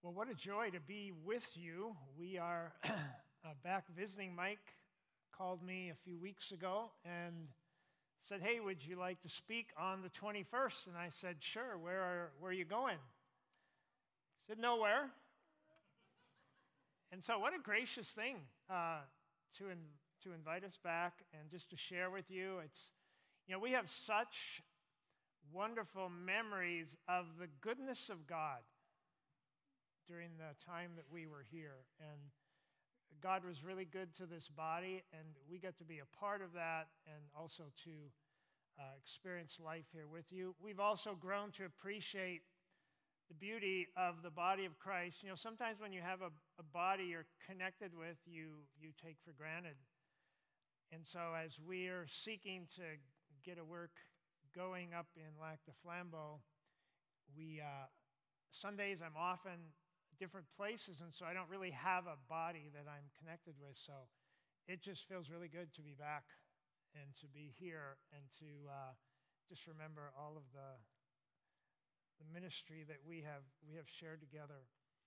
Well, what a joy to be with you. We are back visiting. Mike called me a few weeks ago and said, "Hey, would you like to speak on the 21st?" And I said, "Sure. Where are you going?" He said, "Nowhere." And so what a gracious thing to invite us back and just to share with you. We have such wonderful memories of the goodness of God during the time that we were here. And God was really good to this body, and we got to be a part of that and also to experience life here with you. We've also grown to appreciate the beauty of the body of Christ. Sometimes when you have a body you're connected with, you take for granted. And so as we're seeking to get a work going up in Lac du Flambeau, Sundays I'm often different places, and so I don't really have a body that I'm connected with. So it just feels really good to be back and to be here and to just remember all of the ministry that we have shared together.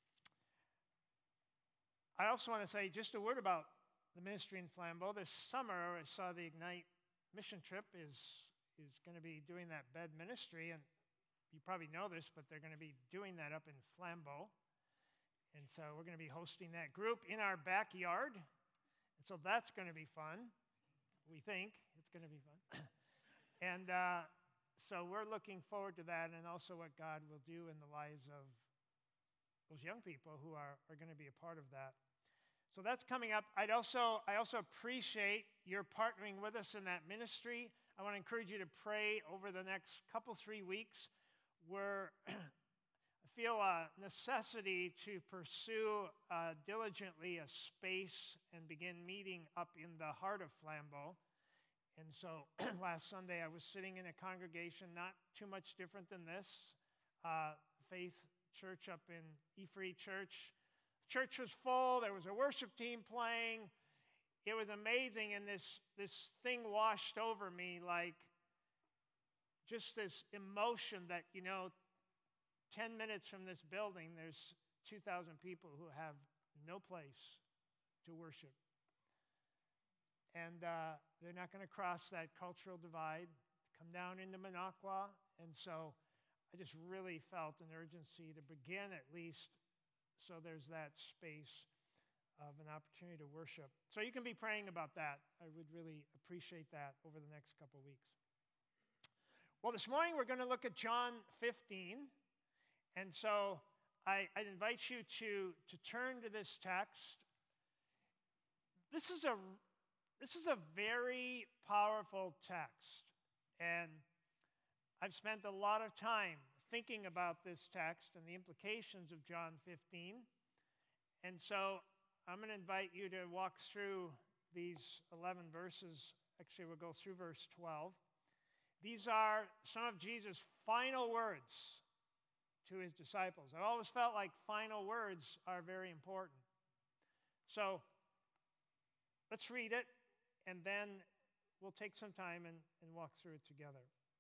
I also want to say just a word about the ministry in Flambeau. This summer, I saw the Ignite mission trip is going to be doing that bed ministry, and you probably know this, but they're going to be doing that up in Flambeau. And so we're going to be hosting that group in our backyard. And so that's going to be fun. We think it's going to be fun. And so we're looking forward to that, and also what God will do in the lives of those young people who are going to be a part of that. So that's coming up. I also appreciate your partnering with us in that ministry. I want to encourage you to pray over the next 3 weeks. I feel a necessity to pursue diligently a space and begin meeting up in the heart of Flambeau. And so last Sunday I was sitting in a congregation not too much different than this, Faith Church up in Efree Church. Church was full. There was a worship team playing. It was amazing, and this thing washed over me, like just this emotion that, 10 minutes from this building, there's 2,000 people who have no place to worship. And they're not going to cross that cultural divide, come down into Minocqua. And so I just really felt an urgency to begin at least so there's that space of an opportunity to worship. So you can be praying about that. I would really appreciate that over the next couple of weeks. Well, this morning we're going to look at John 15. And so I invite you to turn to this text. This is a very powerful text, and I've spent a lot of time thinking about this text and the implications of John 15. And so I'm going to invite you to walk through these 11 verses. Actually, we'll go through verse 12. These are some of Jesus' final words to his disciples. I've always felt like final words are very important. So let's read it, and then we'll take some time and walk through it together.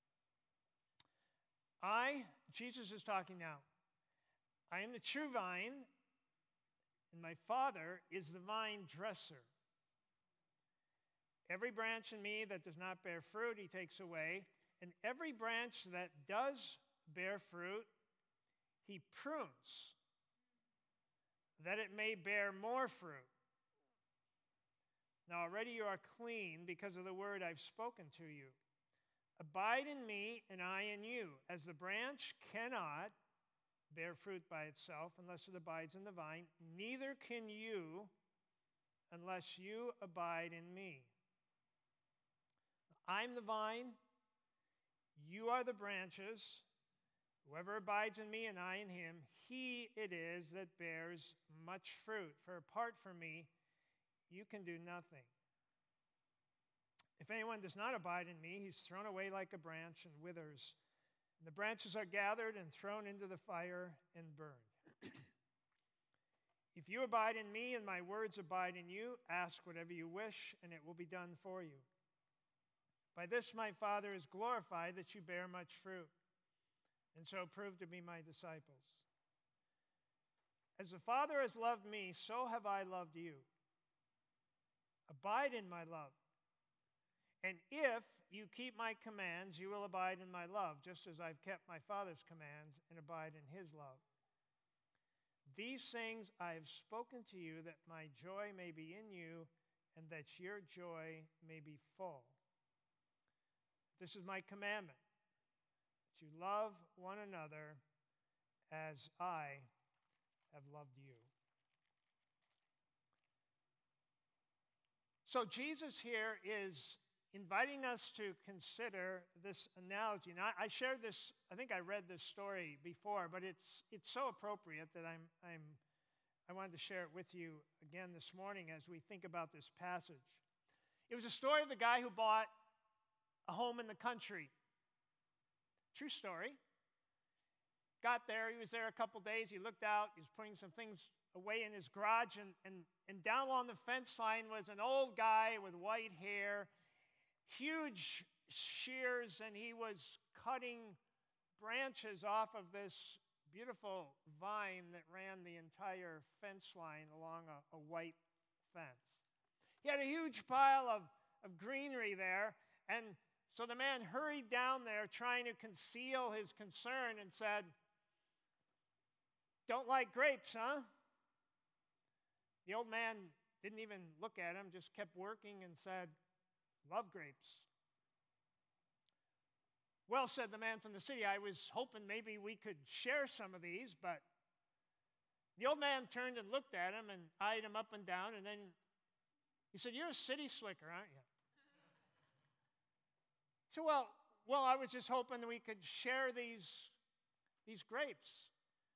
Jesus is talking now, I am the true vine, and my Father is the vine dresser. Every branch in me that does not bear fruit, he takes away, and every branch that does bear fruit, he prunes, that it may bear more fruit. Now already you are clean because of the word I've spoken to you. Abide in me, and I in you. As the branch cannot bear fruit by itself unless it abides in the vine, neither can you unless you abide in me. I'm the vine, you are the branches. Whoever abides in me and I in him, he it is that bears much fruit. For apart from me, you can do nothing. If anyone does not abide in me, he's thrown away like a branch and withers. And the branches are gathered and thrown into the fire and burned. If you abide in me and my words abide in you, ask whatever you wish, and it will be done for you. By this my Father is glorified, that you bear much fruit, and so prove to be my disciples. As the Father has loved me, so have I loved you. Abide in my love. And if you keep my commands, you will abide in my love, just as I've kept my Father's commands and abide in his love. These things I have spoken to you, that my joy may be in you, and that your joy may be full. This is my commandment, that you love one another as I have loved you. So Jesus here is inviting us to consider this analogy. Now, I shared this, I think I read this story before, but it's so appropriate that I wanted to share it with you again this morning as we think about this passage. It was a story of the guy who bought a home in the country. True story. Got there, he was there a couple days, he looked out, he was putting some things away in his garage, and down along the fence line was an old guy with white hair, huge shears, and he was cutting branches off of this beautiful vine that ran the entire fence line along a white fence. He had a huge pile of greenery there, and so the man hurried down there trying to conceal his concern and said, "Don't like grapes, huh?" The old man didn't even look at him, just kept working and said, "Love grapes." "Well," said the man from the city, "I was hoping maybe we could share some of these," but the old man turned and looked at him and eyed him up and down, and then he said, "You're a city slicker, aren't you?" So, well, I was just hoping that we could share these grapes.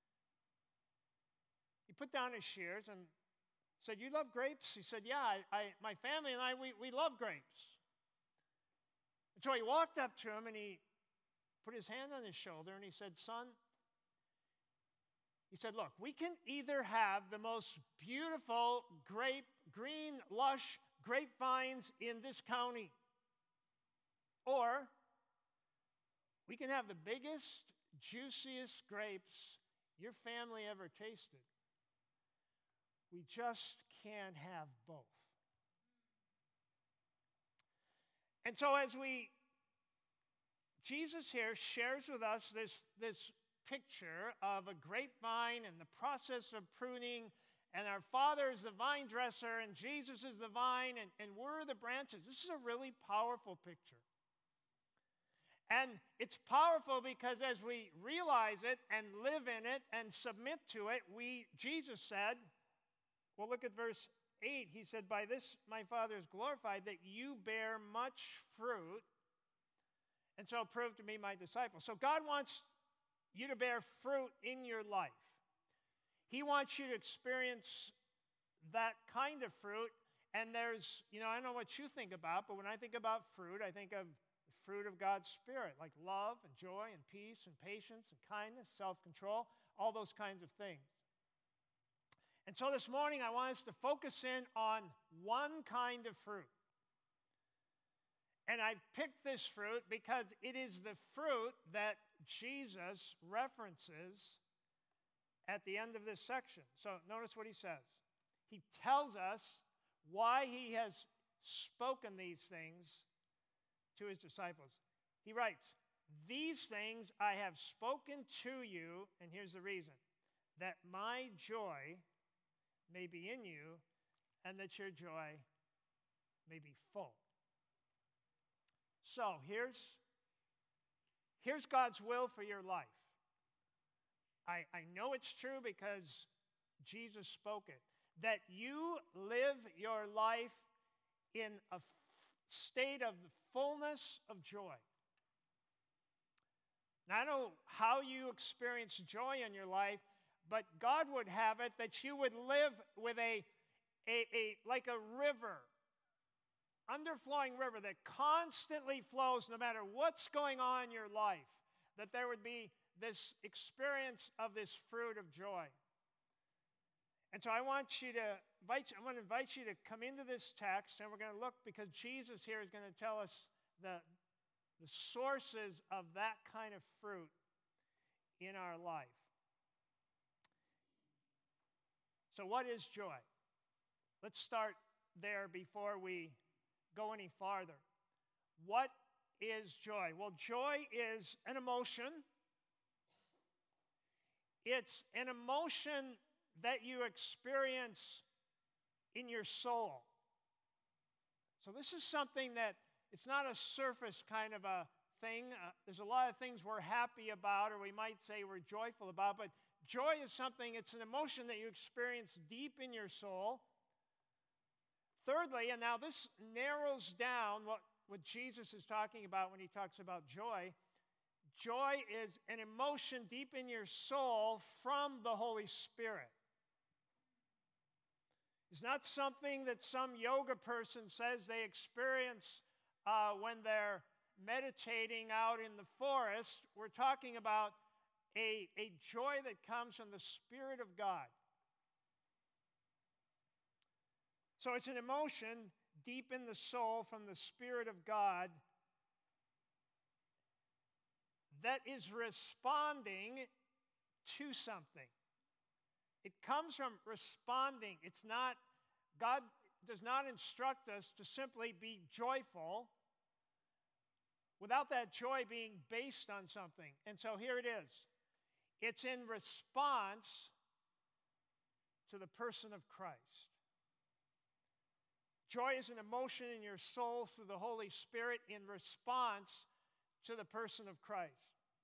He put down his shears and said, "You love grapes?" He said, "Yeah, my family and I, we love grapes." And so he walked up to him and he put his hand on his shoulder and he said, "Son," he said, "look, we can either have the most beautiful green, lush grapevines in this county, or we can have the biggest, juiciest grapes your family ever tasted. We just can't have both." And so Jesus here shares with us this picture of a grapevine and the process of pruning, and our Father is the vine dresser, and Jesus is the vine, and we're the branches. This is a really powerful picture. And it's powerful because as we realize it and live in it and submit to it, Jesus said, well, look at verse 8. He said, "By this my Father is glorified, that you bear much fruit, and so prove to be my disciples." So God wants you to bear fruit in your life. He wants you to experience that kind of fruit. And there's, I don't know what you think about, but when I think about fruit, I think of the fruit of God's Spirit, like love and joy and peace and patience and kindness, self-control, all those kinds of things. And so this morning, I want us to focus in on one kind of fruit. And I picked this fruit because it is the fruit that Jesus references at the end of this section. So notice what he says. He tells us why he has spoken these things to his disciples. He writes, "These things I have spoken to you," and here's the reason, "that my joy may be in you, and that your joy may be full." So here's God's will for your life. I know it's true because Jesus spoke it. That you live your life in a state of the fullness of joy. Now, I don't know how you experience joy in your life, but God would have it that you would live with like a river, underflowing river that constantly flows no matter what's going on in your life, that there would be this experience of this fruit of joy. And so I want to invite you to come into this text, and we're going to look, because Jesus here is going to tell us the sources of that kind of fruit in our life. So what is joy? Let's start there before we go any farther. What is joy? Well, joy is an emotion. It's an emotion that you experience in your soul. So this is something that it's not a surface kind of a thing. There's a lot of things we're happy about, or we might say we're joyful about, but joy is something, it's an emotion that you experience deep in your soul. Thirdly, and now this narrows down what Jesus is talking about when he talks about joy. Joy is an emotion deep in your soul from the Holy Spirit. It's not something that some yoga person says they experience when they're meditating out in the forest. We're talking about a joy that comes from the Spirit of God. So it's an emotion deep in the soul from the Spirit of God that is responding to something. It comes from responding. It's not, God does not instruct us to simply be joyful without that joy being based on something. And so here it is. It's in response to the person of Christ. Joy is an emotion in your soul through the Holy Spirit in response to the person of Christ.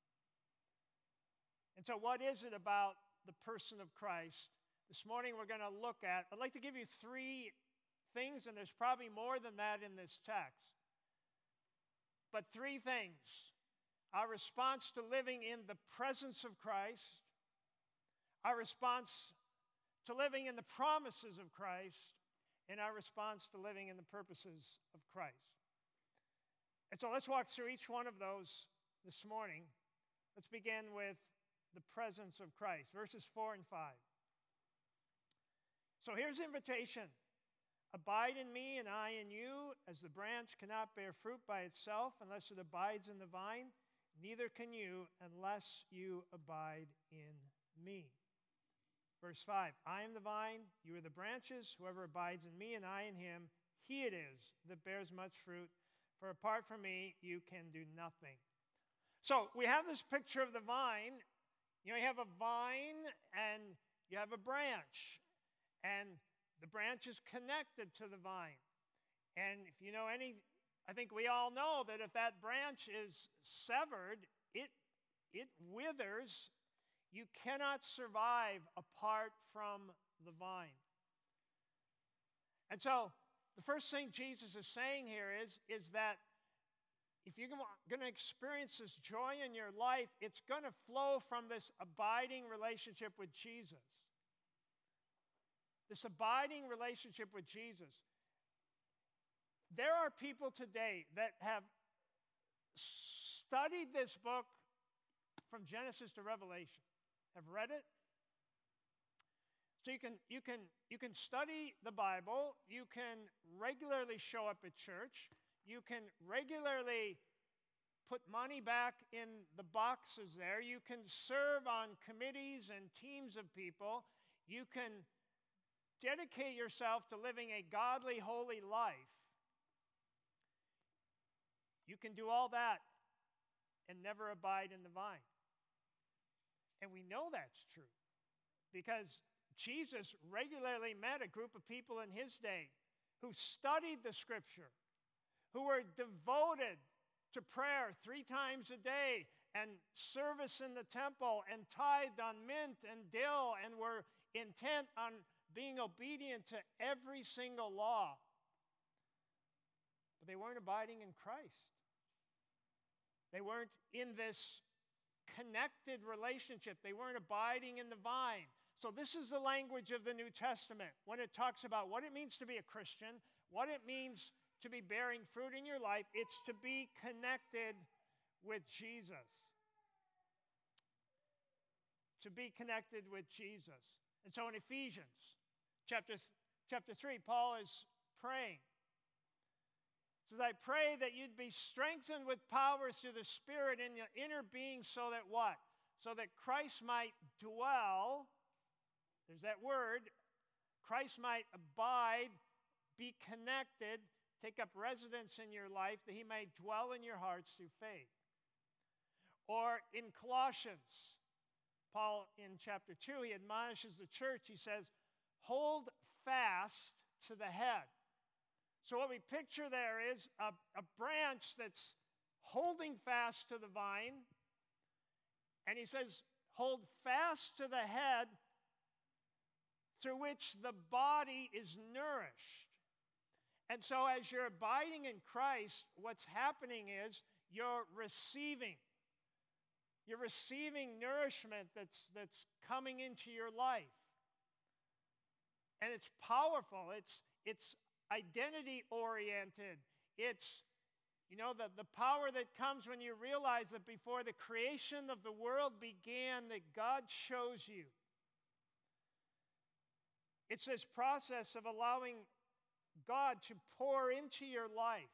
And so what is it about the person of Christ? This morning we're going to look at, I'd like to give you three things, and there's probably more than that in this text. But three things. Our response to living in the presence of Christ, our response to living in the promises of Christ, and our response to living in the purposes of Christ. And so let's walk through each one of those this morning. Let's begin with the presence of Christ, verses 4 and 5. So here's the invitation. Abide in me and I in you, as the branch cannot bear fruit by itself unless it abides in the vine, neither can you unless you abide in me. Verse 5, I am the vine, you are the branches. Whoever abides in me and I in him, he it is that bears much fruit. For apart from me, you can do nothing. So we have this picture of the vine. You know, you have a vine and you have a branch. And the branch is connected to the vine. And if you know any, I think we all know that if that branch is severed, it withers. You cannot survive apart from the vine. And so the first thing Jesus is saying here is that if you're going to experience this joy in your life, it's going to flow from this abiding relationship with Jesus. This abiding relationship with Jesus. There are people today that have studied this book from Genesis to Revelation, have read it. So you can study the Bible, you can regularly show up at church, you can regularly put money back in the boxes there, you can serve on committees and teams of people, you can dedicate yourself to living a godly, holy life. You can do all that and never abide in the vine. And we know that's true because Jesus regularly met a group of people in his day who studied the Scripture, who were devoted to prayer 3 times a day and service in the temple and tithed on mint and dill and were intent on being obedient to every single law. But they weren't abiding in Christ. They weren't in this connected relationship. They weren't abiding in the vine. So this is the language of the New Testament when it talks about what it means to be a Christian, what it means to be bearing fruit in your life. It's to be connected with Jesus. To be connected with Jesus. And so in Ephesians chapter 3, Paul is praying. He says, I pray that you'd be strengthened with power through the Spirit in your inner being so that what? So that Christ might dwell, there's that word, Christ might abide, be connected, take up residence in your life, that he might dwell in your hearts through faith. Or in Colossians, Paul in chapter 2, he admonishes the church. He says, hold fast to the head. So what we picture there is a branch that's holding fast to the vine. And he says, hold fast to the head through which the body is nourished. And so as you're abiding in Christ, what's happening is you're receiving. You're receiving nourishment that's coming into your life. And it's powerful. It's identity-oriented. It's, the power that comes when you realize that before the creation of the world began, that God chose you. It's this process of allowing God to pour into your life.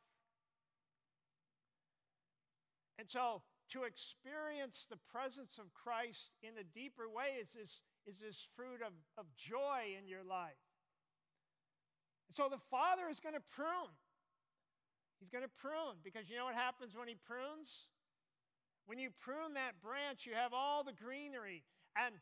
And so to experience the presence of Christ in a deeper way is this fruit of joy in your life. And so the Father is going to prune. He's going to prune, because you know what happens when he prunes? When you prune that branch, you have all the greenery. And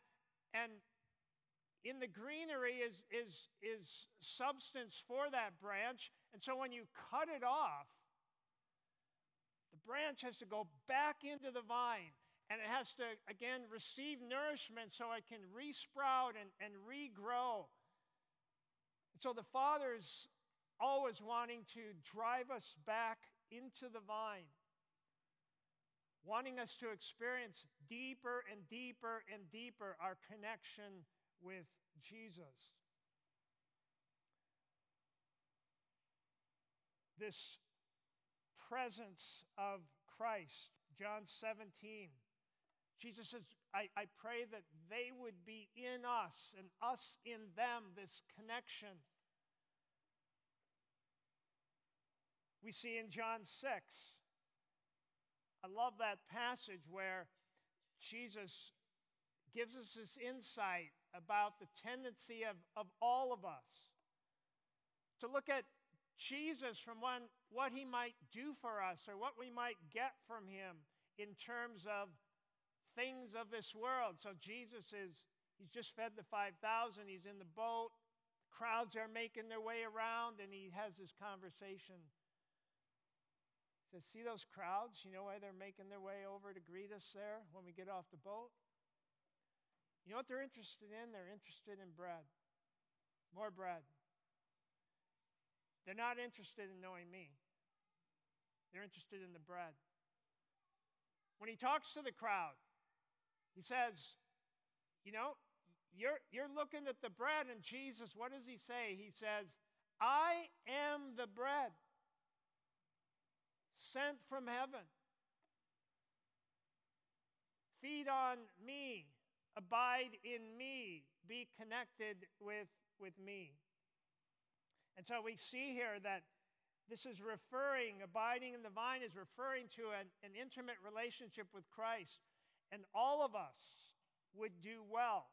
in the greenery is substance for that branch. And so when you cut it off, the branch has to go back into the vine, and it has to, again, receive nourishment so it can resprout and regrow. So the Father is always wanting to drive us back into the vine, wanting us to experience deeper and deeper and deeper our connection with Jesus. This presence of Christ, John 17. Jesus says, I pray that they would be in us and us in them, this connection. We see in John 6, I love that passage where Jesus gives us this insight about the tendency of all of us to look at Jesus from what he might do for us, or what we might get from him in terms of things of this world. So Jesus he's just fed the 5,000, he's in the boat, crowds are making their way around, and he has this conversation. He says, see those crowds? You know why they're making their way over to greet us there when we get off the boat? You know what they're interested in? They're interested in bread. More bread. They're not interested in knowing me. They're interested in the bread. When he talks to the crowd, he says, you're looking at the bread, and Jesus, what does he say? He says, I am the bread sent from heaven. Feed on me, abide in me, be connected with me. And so we see here that this is abiding in the vine is referring to an intimate relationship with Christ. And all of us would do well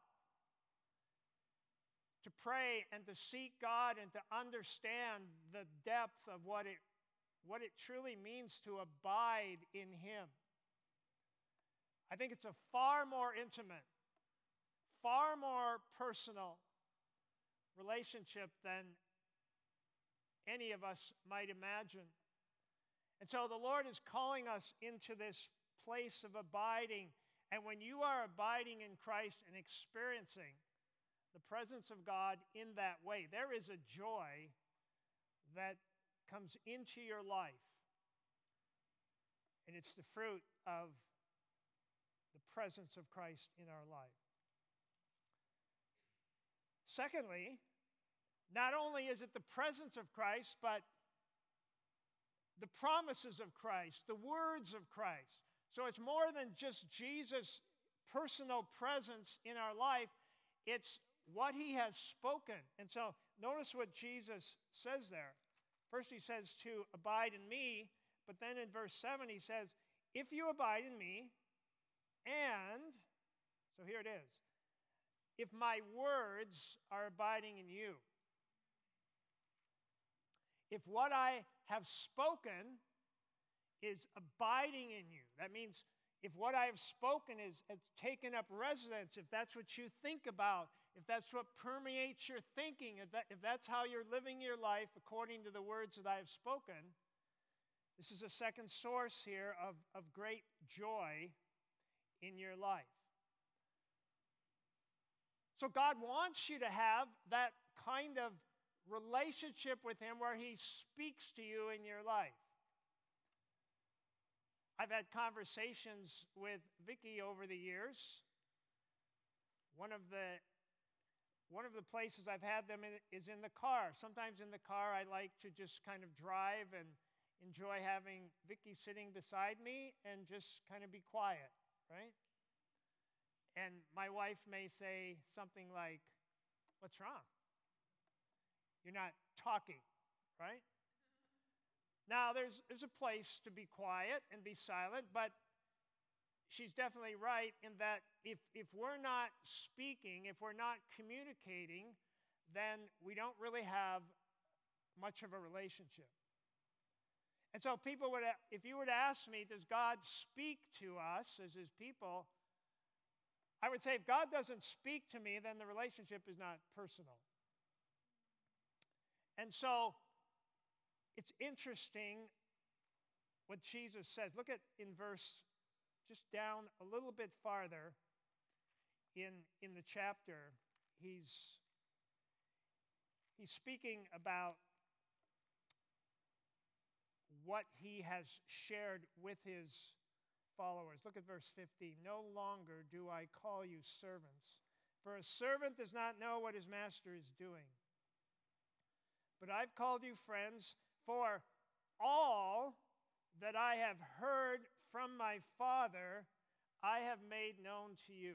to pray and to seek God and to understand the depth of what it truly means to abide in him. I think it's a far more intimate, far more personal relationship than any of us might imagine. And so the Lord is calling us into this place of abiding. And when you are abiding in Christ and experiencing the presence of God in that way, there is a joy that comes into your life. And it's the fruit of the presence of Christ in our life. Secondly, not only is it the presence of Christ, but the promises of Christ, the words of Christ. So it's more than just Jesus' personal presence in our life. It's what he has spoken. And so notice what Jesus says there. First he says to abide in me, but then in verse 7 he says, if you abide in me, and, so here it is, if my words are abiding in you. If what I have spoken is abiding in you, that means if what I have spoken has taken up residence, if that's what you think about, if that's what permeates your thinking, if that's how you're living your life according to the words that I have spoken, this is a second source here of great joy in your life. So God wants you to have that kind of relationship with Him where He speaks to you in your life. I've had conversations with Vicki over the years. One of the places I've had them is in the car. Sometimes in the car I like to just kind of drive and enjoy having Vicki sitting beside me and just kind of be quiet, right? And my wife may say something like, "What's wrong? You're not talking," right? Now, there's a place to be quiet and be silent, but she's definitely right in that if we're not speaking, if we're not communicating, then we don't really have much of a relationship. And so if you were to ask me, does God speak to us as His people? I would say if God doesn't speak to me, then the relationship is not personal. And so it's interesting what Jesus says. Look at in verse, just down a little bit farther in the chapter. He's speaking about what He has shared with His followers. Look at verse 15. "No longer do I call you servants, for a servant does not know what his master is doing. But I've called you friends, for all that I have heard from my Father, I have made known to you."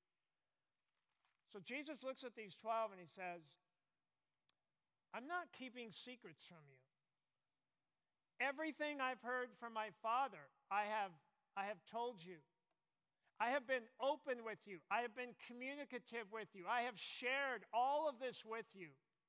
So Jesus looks at these 12 and He says, I'm not keeping secrets from you. Everything I've heard from my Father, I have told you. I have been open with you. I have been communicative with you. I have shared all of this with you.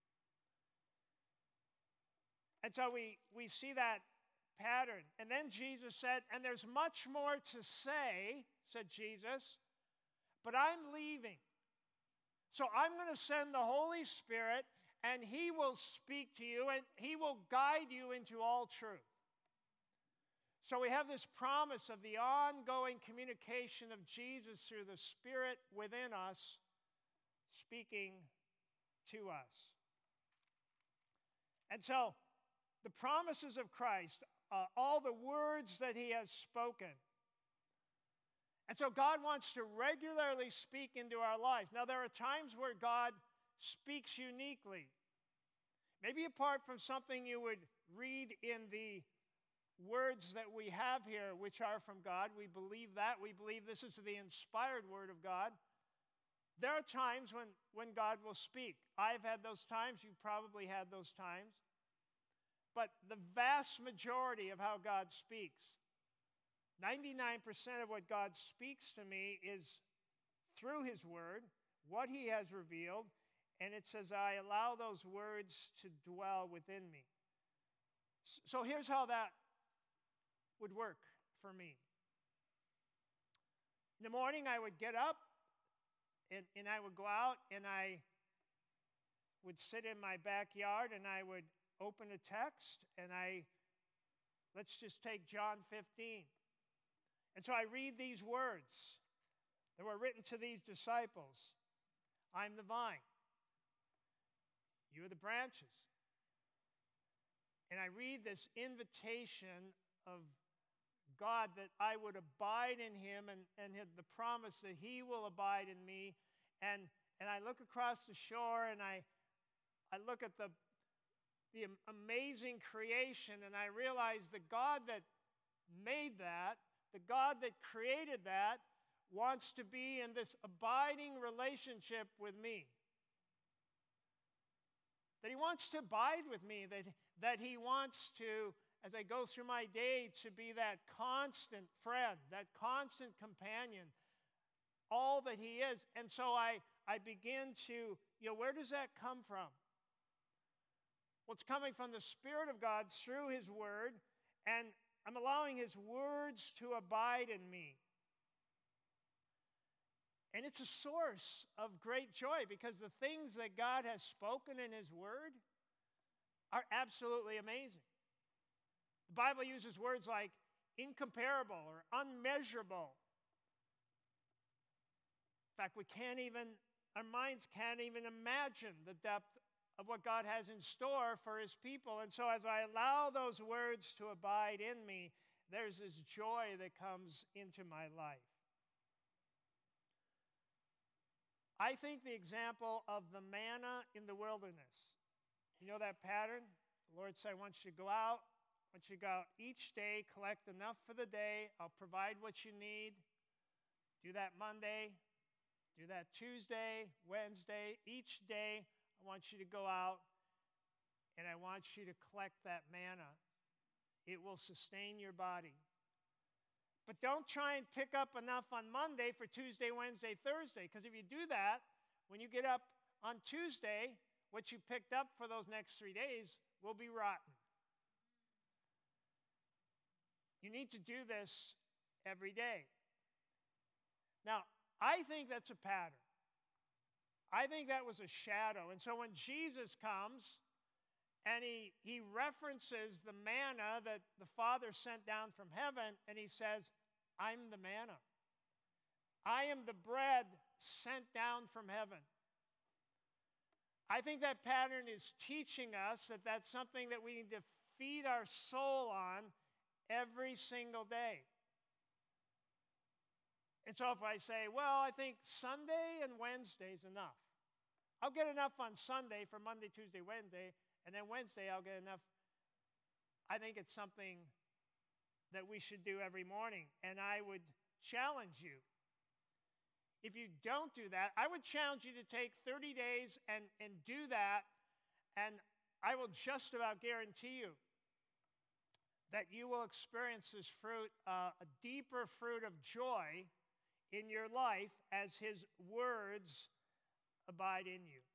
And so we see that pattern. And then Jesus said, and there's much more to say, said Jesus, but I'm leaving. So I'm going to send the Holy Spirit, and He will speak to you, and He will guide you into all truth. So we have this promise of the ongoing communication of Jesus through the Spirit within us, speaking to us. And so the promises of Christ, all the words that He has spoken. And so God wants to regularly speak into our life. Now, there are times where God speaks uniquely. Maybe apart from something you would read in the words that we have here, which are from God. We believe that. We believe this is the inspired Word of God. There are times when God will speak. I've had those times. You've probably had those times. But the vast majority of how God speaks, 99% of what God speaks to me is through His Word, what He has revealed, and it says, I allow those words to dwell within me. So here's how that would work for me. In the morning, I would get up, and I would go out, and I would sit in my backyard, and I would open a text, and let's just take John 15. And so I read these words that were written to these disciples. I'm the vine. You are the branches. And I read this invitation of God that I would abide in Him and the promise that He will abide in me. And I look across the shore and I look at the amazing creation, and I realize the God that made that, the God that created that, wants to be in this abiding relationship with me. That He wants to abide with me, that He wants to, as I go through my day, to be that constant friend, that constant companion, all that He is. And so I I begin to, where does that come from? Well, it's coming from the Spirit of God through His Word, and I'm allowing His words to abide in me. And it's a source of great joy because the things that God has spoken in His Word are absolutely amazing. The Bible uses words like incomparable or unmeasurable. In fact, our minds can't even imagine the depth of what God has in store for His people. And so as I allow those words to abide in me, there's this joy that comes into my life. I think the example of the manna in the wilderness, you know that pattern? The Lord said, I want you to go out. I want you to go out each day, collect enough for the day. I'll provide what you need. Do that Monday. Do that Tuesday, Wednesday. Each day, I want you to go out and I want you to collect that manna. It will sustain your body. But don't try and pick up enough on Monday for Tuesday, Wednesday, Thursday, because if you do that, when you get up on Tuesday, what you picked up for those next 3 days will be rotten. You need to do this every day. Now, I think that's a pattern. I think that was a shadow. And so when Jesus comes and he references the manna that the Father sent down from heaven, and he says, I'm the manna. I am the bread sent down from heaven. I think that pattern is teaching us that that's something that we need to feed our soul on every single day. And so if I say, well, I think Sunday and Wednesday is enough. I'll get enough on Sunday for Monday, Tuesday, Wednesday, and then Wednesday I'll get enough. I think it's something that we should do every morning. And I would challenge you. If you don't do that, I would challenge you to take 30 days and do that. And I will just about guarantee you that you will experience this fruit, a deeper fruit of joy in your life as His words abide in you.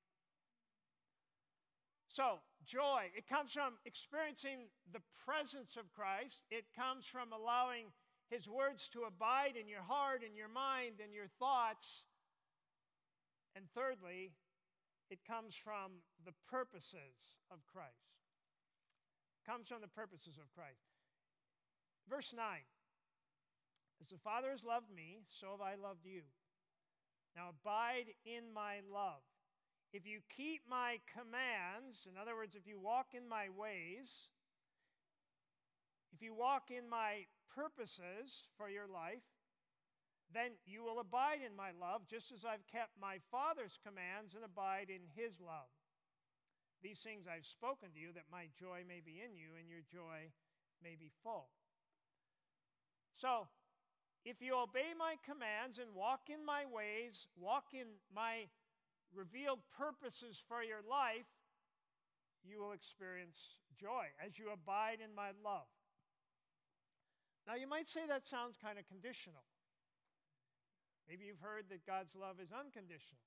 So, joy, it comes from experiencing the presence of Christ. It comes from allowing His words to abide in your heart and your mind and your thoughts. And thirdly, it comes from the purposes of Christ. It comes from the purposes of Christ. Verse 9. As the Father has loved me, so have I loved you. Now abide in my love. If you keep my commands, in other words, if you walk in my ways, if you walk in my purposes for your life, then you will abide in my love, just as I've kept my Father's commands and abide in His love. These things I've spoken to you, that my joy may be in you and your joy may be full. So, if you obey my commands and walk in my ways, walk in my revealed purposes for your life, you will experience joy as you abide in my love. Now, you might say that sounds kind of conditional. Maybe you've heard that God's love is unconditional.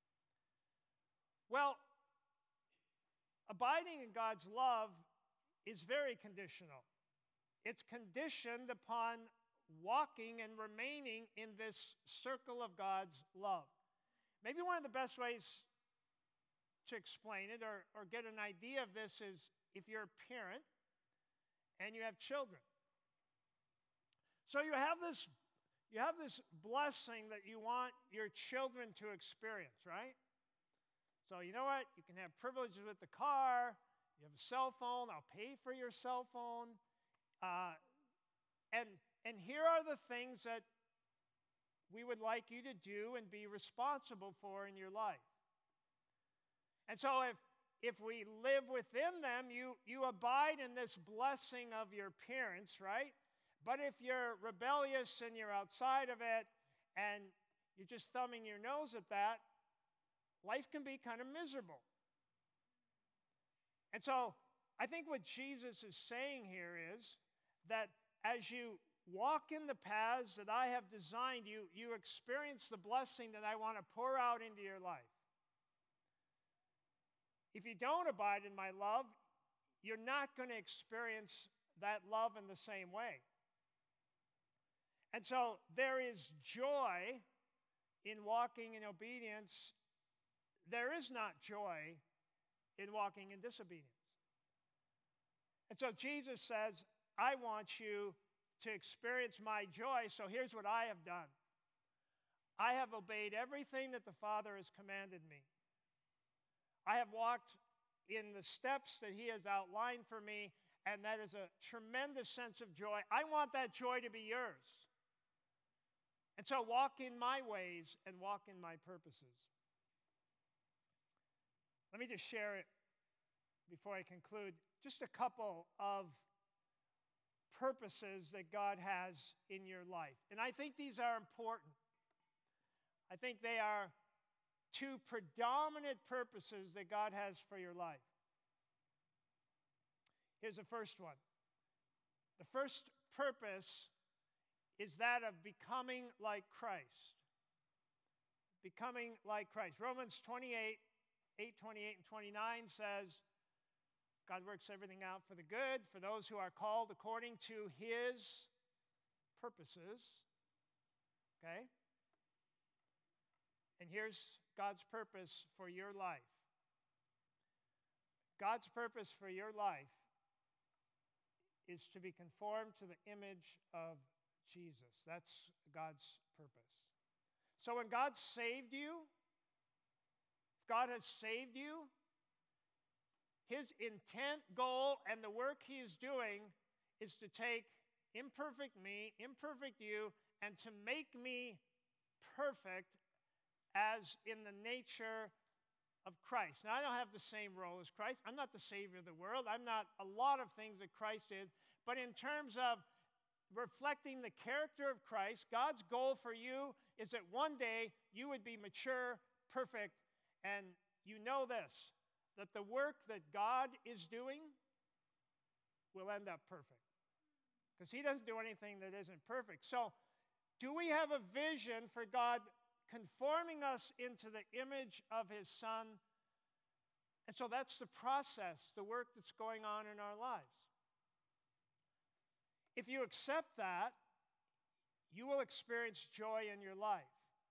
Well, abiding in God's love is very conditional. It's conditioned upon walking and remaining in this circle of God's love. Maybe one of the best ways to explain it or get an idea of this is if you're a parent and you have children. So you have this blessing that you want your children to experience, right? So you know what? You can have privileges with the car. You have a cell phone. I'll pay for your cell phone. And here are the things that we would like you to do and be responsible for in your life. And so if we live within them, you abide in this blessing of your parents, right? But if you're rebellious and you're outside of it and you're just thumbing your nose at that, life can be kind of miserable. And so I think what Jesus is saying here is that as you walk in the paths that I have designed, you experience the blessing that I want to pour out into your life. If you don't abide in my love, you're not going to experience that love in the same way. And so there is joy in walking in obedience. There is not joy in walking in disobedience. And so Jesus says, I want you to experience my joy, so here's what I have done. I have obeyed everything that the Father has commanded me. I have walked in the steps that he has outlined for me, and that is a tremendous sense of joy. I want that joy to be yours. And so walk in my ways and walk in my purposes. Let me just share it before I conclude. Just a couple of purposes that God has in your life. And I think these are important. I think they are two predominant purposes that God has for your life. Here's the first one. The first purpose is that of becoming like Christ. Becoming like Christ. Romans 28, 28, and 29 says, God works everything out for the good, for those who are called according to his purposes. Okay? And here's God's purpose for your life. God's purpose for your life is to be conformed to the image of Jesus. That's God's purpose. So when God saved you, if God has saved you, his intent, goal, and the work he is doing is to take imperfect me, imperfect you, and to make me perfect as in the nature of Christ. Now, I don't have the same role as Christ. I'm not the Savior of the world. I'm not a lot of things that Christ is. But in terms of reflecting the character of Christ, God's goal for you is that one day you would be mature, perfect, and you know this, that the work that God is doing will end up perfect. Because he doesn't do anything that isn't perfect. So, do we have a vision for God conforming us into the image of his Son? And so that's the process, the work that's going on in our lives. If you accept that, you will experience joy in your life.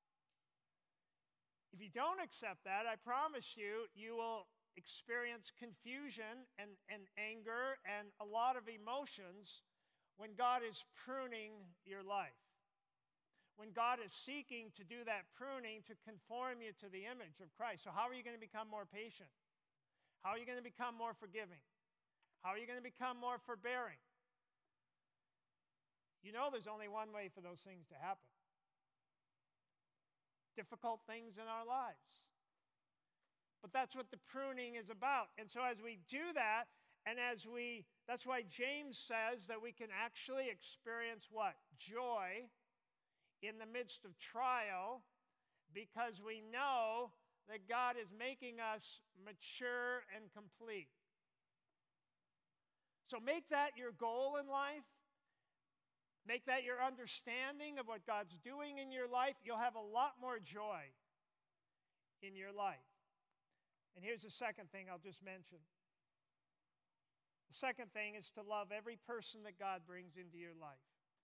If you don't accept that, I promise you, you will experience confusion and anger and a lot of emotions when God is pruning your life. When God is seeking to do that pruning to conform you to the image of Christ. So how are you going to become more patient? How are you going to become more forgiving? How are you going to become more forbearing? You know there's only one way for those things to happen. Difficult things in our lives. But that's what the pruning is about. And so as we do that, and that's why James says that we can actually experience what? Joy in the midst of trial, because we know that God is making us mature and complete. So make that your goal in life. Make that your understanding of what God's doing in your life. You'll have a lot more joy in your life. And here's the second thing I'll just mention. The second thing is to love every person that God brings into your life.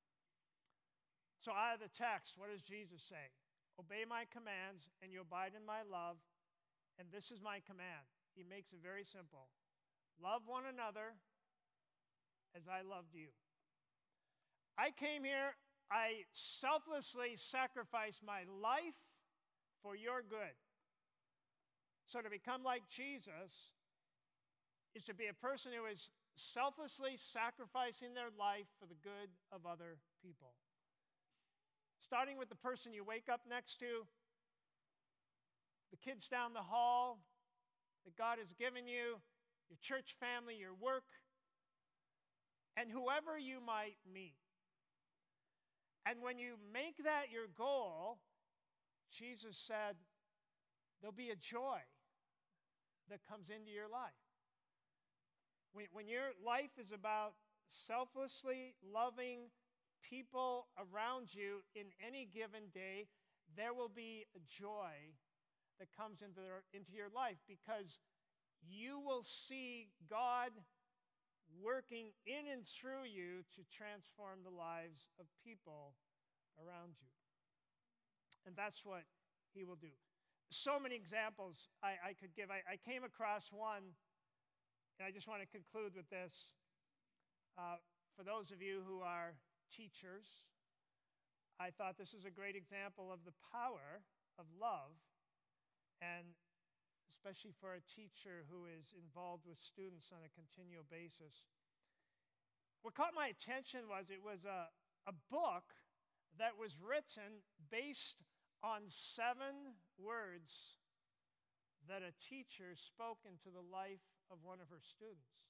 So out of the text, what does Jesus say? Obey my commands and you abide in my love, and this is my command. He makes it very simple. Love one another as I loved you. I came here, I selflessly sacrificed my life for your good. So to become like Jesus is to be a person who is selflessly sacrificing their life for the good of other people. Starting with the person you wake up next to, the kids down the hall that God has given you, your church family, your work, and whoever you might meet. And when you make that your goal, Jesus said, there'll be a joy that comes into your life. When your life is about selflessly loving people around you in any given day, there will be a joy that comes into your life because you will see God working in and through you to transform the lives of people around you. And that's what he will do. So many examples I could give. I came across one, and I just want to conclude with this. For those of you who are teachers, I thought this is a great example of the power of love, and especially for a teacher who is involved with students on a continual basis. What caught my attention was it was a book that was written based on 7 words that a teacher spoke into the life of one of her students.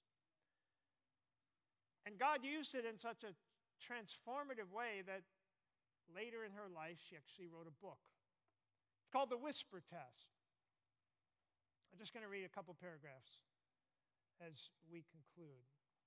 And God used it in such a transformative way that later in her life, she actually wrote a book. It's called The Whisper Test. I'm just going to read a couple paragraphs as we conclude.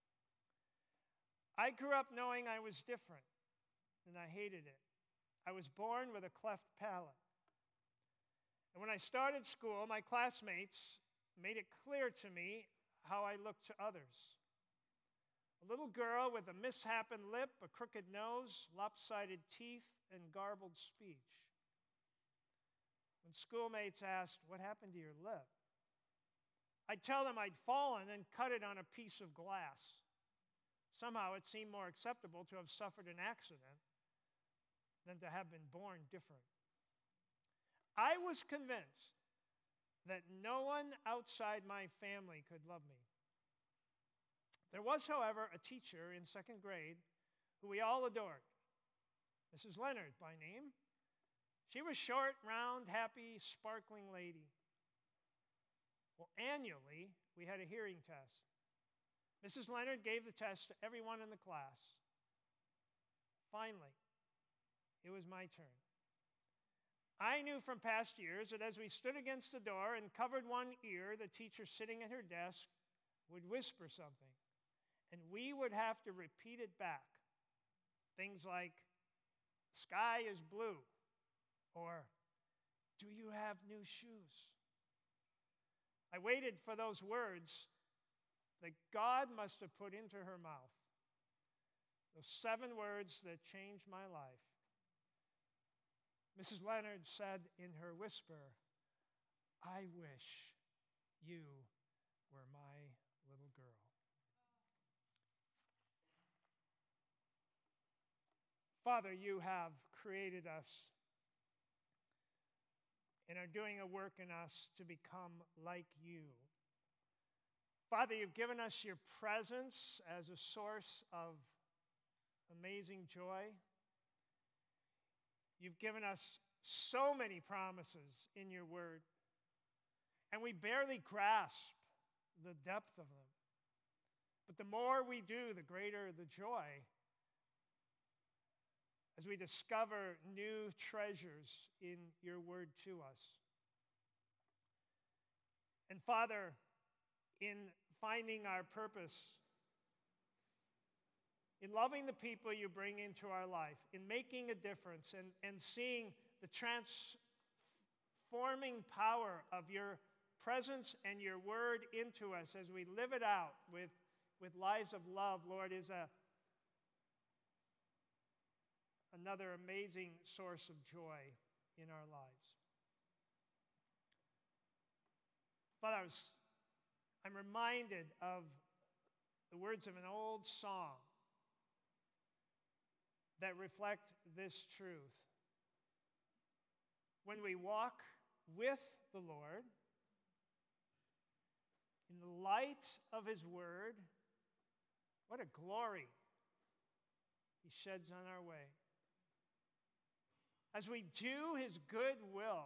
I grew up knowing I was different, and I hated it. I was born with a cleft palate. And when I started school, my classmates made it clear to me how I looked to others. A little girl with a misshapen lip, a crooked nose, lopsided teeth, and garbled speech. When schoolmates asked, "What happened to your lip?" I'd tell them I'd fallen and cut it on a piece of glass. Somehow it seemed more acceptable to have suffered an accident than to have been born different. I was convinced that no one outside my family could love me. There was, however, a teacher in 2nd grade who we all adored, Mrs. Leonard by name. She was short, round, happy, sparkling lady. Well, annually, we had a hearing test. Mrs. Leonard gave the test to everyone in the class. Finally, it was my turn. I knew from past years that as we stood against the door and covered one ear, the teacher sitting at her desk would whisper something, and we would have to repeat it back. Things like, "Sky is blue," or, "Do you have new shoes?" I waited for those words that God must have put into her mouth. Those 7 words that changed my life. Mrs. Leonard said in her whisper, "I wish you were my little girl." Father, you have created us and are doing a work in us to become like you. Father, you've given us your presence as a source of amazing joy. You've given us so many promises in your word, and we barely grasp the depth of them. But the more we do, the greater the joy as we discover new treasures in your word to us. And Father, in finding our purpose, in loving the people you bring into our life, in making a difference, and seeing the transforming power of your presence and your word into us as we live it out with lives of love, Lord, is another amazing source of joy in our lives. Father, I'm reminded of the words of an old song that reflect this truth. When we walk with the Lord, in the light of his word, what a glory he sheds on our way. As we do his good will,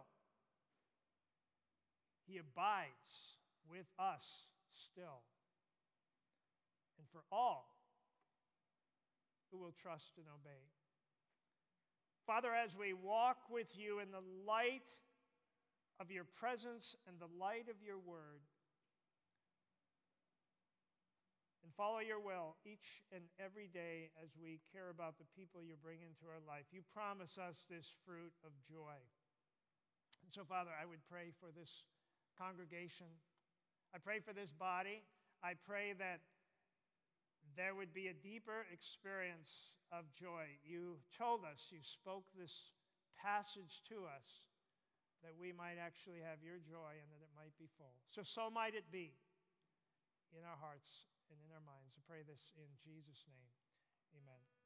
he abides with us still, and for all who will trust and obey. Father, as we walk with you in the light of your presence and the light of your word, and follow your will each and every day as we care about the people you bring into our life. You promise us this fruit of joy. And so, Father, I would pray for this congregation. I pray for this body. I pray that there would be a deeper experience of joy. You told us, you spoke this passage to us, that we might actually have your joy and that it might be full. So might it be in our hearts and in our minds. I pray this in Jesus' name. Amen.